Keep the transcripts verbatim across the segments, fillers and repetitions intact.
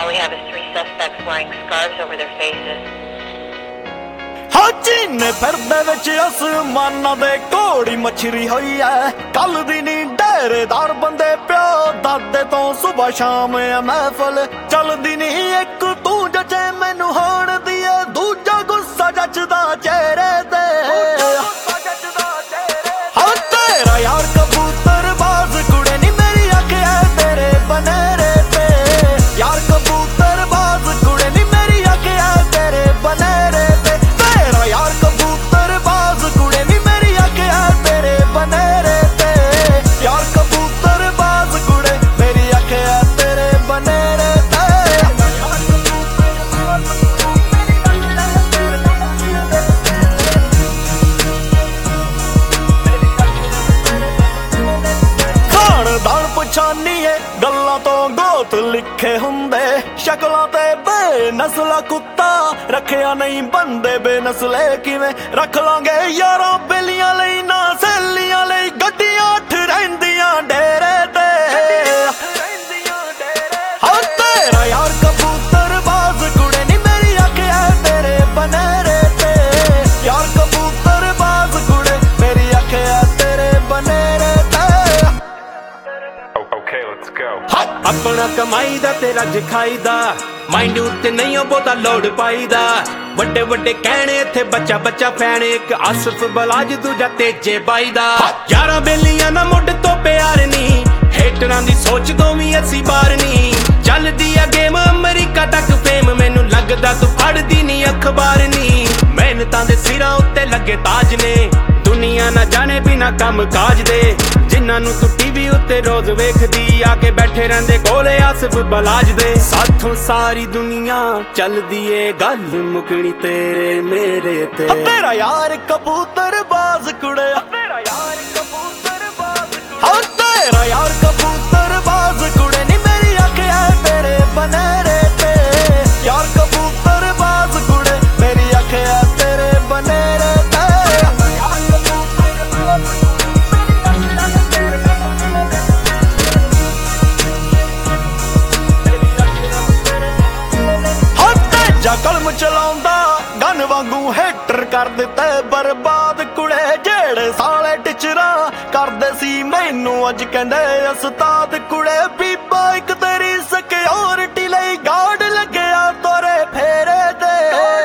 All we have is three suspects wearing scarves over their faces. ਹਾਜੀਨੇ ਫਿਰਦੇ ਵਿੱਚ ਅਸਮਾਨਾਂ ਦੇ ਘੋੜੀ ਮਛਰੀ ਹੋਈ ਐ ਕੱਲ ਦੀ ਨੀ ਡੇਰੇਦਾਰ ਬੰਦੇ ਪਿਓ ਦਾਦੇ ਤੋਂ ਸੁਬਹ ਸ਼ਾਮ ਐ ਮਹਿਫਲ ਚੱਲਦੀ ਨੀ ਇੱਕ ਤੂੰ ਜਚੇ ਮੈਨੂੰ ਹੋਣ ਦੀ ਐ ਦੂਜਾ ਗੁੱਸਾ ਜੱਜਦਾ ਚਿਹਰੇ ਤੇ ਹਾਂ ਤੇਰਾ ਯਾਰ ਕਬੂਤਰ ਬਾਜ਼ ਕੁੜੇ ਨੀ ਮੇਰੀ ਅੱਖ ਐ ਤੇਰੇ ਬਨੇਰੇ ਤੇ ਯਾਰ ਕਬੂਤਰ ਬਾਜ਼ ਕੁੜੇ ਨੀ ਮੇਰੀ ਅੱਖ ਐ ਤੇਰੇ ਬਨੇਰੇ ਤੇ ਯਾਰ ਕਬੂਤਰ ਬਾਜ਼ ਕੁੜੇ ਨੀ ਮੇਰੀ ਅੱਖ ਐ ਤੇਰੇ ਬਨੇਰੇ ਤੇ ਯਾਰ ਕਬੂਤਰ ਬਾਜ਼ ਕੁੜੇ ਮੇਰੀ ਅੱਖ ਐ ਤੇਰੇ ਬਨੇਰੇ ਤੇ ਖਾਨਦਾਨ ਪਛਾਣੀਏ ਗੱਲਾਂ ਤੋਂ ਗੋਤ ਲਿਖੇ ਹੁੰਦੇ ਸ਼ਕਲਾਂ ਤੇ ਬੇਨਸਲਾ ਕੁੱਤਾ ਰੱਖਿਆ ਨਹੀਂ ਬੰਦੇ ਬੇਨਸਲੇ ਕਿਵੇਂ ਰੱਖ ਲਾਂਗੇ ਯਾਰਾਂ ਬੇਲੀਆਂ ਲਈ ਨਾ ਸਹੇਲੀਆਂ ਲਈ ਗੱਡੀਆਂ ਅੱਠ ਰਹਿੰਦੀਆਂ ਡੇਰੇ ਤੇ ਹਾਂ ਤੇਰਾ ਯਾਰ ਕਬੂਤਰ ਬਾਜ਼ ਕੁੜੇ ਨੀ ਮੇਰੀ ਅੱਖ ਐ ਤੇਰੇ ਬਨੇਰੇ ਤੇ ਯਾਰ ਕਬੂਤਰ ਬਾਜ਼ ਕੁੜੇ ਮੇਰੀ ਅੱਖ ਐ ਤੇਰੇ ਬਨੇਰੇ ਤੇ ਆਪਣਾ ਕਮਾਈ ਦਾ ਤੇ ਰੱਜ ਖਾਈਦਾ ਮਾਈਂਡ ਉੱਤੇ ਨਹੀਂ ਉਹ ਬਹੁਤਾ ਲੋਡ ਪਾਈਦਾ ਵੱਡੇ ਵੱਡੇ ਕਹਿਣੇ ਇੱਥੇ ਬੱਚਾ ਬੱਚਾ ਫੈਣੇ ਇੱਕ ਆਸਫ ਬਲਾਜ ਦੂਜਾ ਤੇਜੇ ਬਾਈ ਦਾ ਯਾਰਾਂ ਬੇਲੀਆਂ ਨਾ ਮੁੱਢ ਤੋਂ ਪਿਆਰ ਨਹੀਂ ਹੇਟਰਾਂ ਦੀ ਸੋਚ ਤੋਂ ਵੀ ਅਸੀਂ ਬਾਹਰ ਨਹੀਂ ਚੱਲਦੀ ਆ ਗੇਮ ਅਮਰੀਕਾ ਤੱਕ ਫੇਮ ਮੈਨੂੰ ਲੱਗਦਾ ਤੂੰ ਪੜ੍ਹਦੀ ਨਹੀਂ ਅਖਬਾਰ ਨਹੀਂ ਮਿਹਨਤਾਂ ਦੇ ਸਿਰਾਂ ਉੱਤੇ ਲੱਗੇ ਤਾਜ ਨੇ ਦੁਨੀਆ ਨਾ ਜਾਣੇ ਬਿਨਾ ਕੰਮ ਕਾਜ ਦੇ ਜਿਨ੍ਹਾਂ ਨੂੰ ਤੂੰ ਟੀਵੀ ਉੱਤੇ ਰੋਜ਼ ਵੇਖਦੀ ਆ ਕੇ ਬੈਠੇ ਰਹਿੰਦੇ ਕੋਲੇ ਆਸਫ ਬਲਾਜ ਦੇ ਸਾਥੋਂ ਸਾਰੀ ਦੁਨੀਆ ਚੱਲਦੀ ਏ ਗੱਲ ਮੁਕਣੀ ਤੇਰੇ ਮੇਰੇ ਤੇ ਤੇਰਾ ਯਾਰ ਕਬੂਤਰ ਬਾਜ਼ ਕੁੜੇ ਤੇਰਾ ਯਾਰ ਕਬੂਤਰ ਬਾਜ਼ ਹਾਂ ਤੇਰਾ ਯਾਰ ਕਬੂਤਰ ਬਾਜ਼ ਕੁੜੇ ਨੀ ਮੇਰੀ ਅੱਖ ਐ ਤੇਰੇ ਬਨੇਰੇ ਤੇ ਯਾਰ ਕਬੂਤਰ ਬਾਜ਼ ਕੁੜੇ ਮੇਰੀ ਅੱਖ ਐ ਤੇਰੇ ਬਨੇਰੇ ਤੇ ਜਾ ਕਲਮ ਚਲਾਉਂਦਾ ਗਨ ਵਾਂਗੂ ਹੇਟਰ ਕਰ ਦਿੱਤੇ ਬਰਬਾਦ ਕੁੜੇ ਜਿਹੜੇ ਸਾਲੇ ਟਿਚਰਾਂ ਕਰਦੇ ਸੀ ਮੈਨੂੰ ਅੱਜ ਕਹਿੰਦੇ ਉਸਤਾਦ ਕੁੜੇ ਬੀਬਾ ਇੱਕ ਤੇਰੀ ਸਿਕਿਉਰਿਟੀ ਲਈ ਗਾਰਡ ਲੱਗਿਆ ਤੋਰੇ ਫੇਰੇ ਤੇ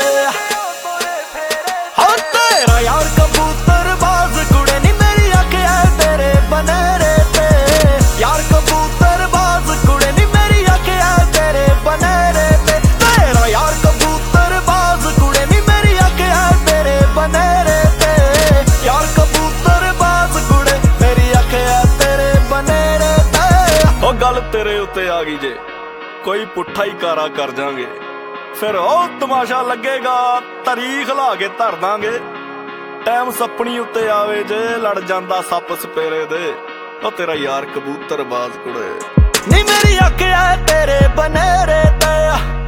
ਹਾਂ ਤੇਰਾ ਯਾਰ ਕਬੂਤਰ ਬਾਜ਼ ਕੁੜੇ ਨੀ ਮੇਰੀ ਅੱਖ ਐ ਤੇਰੇ ਬਨੇਰੇ ਤੇ ਯਾਰ ਕਬੂਤਰ ਬਾਜ਼ ਕੁੜੇ ਨੀ ਮੇਰੀ ਅੱਖ ਐ ਤੇਰੇ ਬਨੇਰੇ ਤੇ ਤੇਰਾ ਯਾਰ ਕਬੂਤਰ ਬਾਜ਼ ਕੁੜੇ ਨੀ ਮੇਰੀ ਅੱਖ ਐ ਤੇਰੇ ਬਨੇਰੇ ਤੇ ਯਾਰ ਕਬੂਤਰ ਬਾਜ਼ ਕੁੜੇ ਮੇਰੀ ਅੱਖ ਐ ਤੇਰੇ ਬਨੇਰੇ ਤੇ ਉਹ ਗੱਲ ਤੇਰੇ ਉੱਤੇ ਆ ਗਈ ਜੇ ਕੋਈ ਪੁੱਠਾ ਹੀ ਕਾਰਾ ਕਰ ਜਾਾਂਗੇ ਫਿਰ ਉਹ ਤਮਾਸ਼ਾ ਲੱਗੇਗਾ ਤਾਰੀਖ ਲਾ ਕੇ ਧਰ ਦਾਂਗੇ ਟਾਈਮ ਸੱਪਣੀ ਉੱਤੇ ਆਵੇ ਜੇ ਲੜ ਜਾਂਦਾ ਸੱਪ ਸਪੇਰੇ ਦੇ ਉਹ ਤੇਰਾ ਯਾਰ ਕਬੂਤਰ ਬਾਜ਼ ਕੁੜੇ ਨੀ ਮੇਰੀ ਅੱਖ ਐ ਤੇਰੇ ਬਨੇਰੇ ਤੇ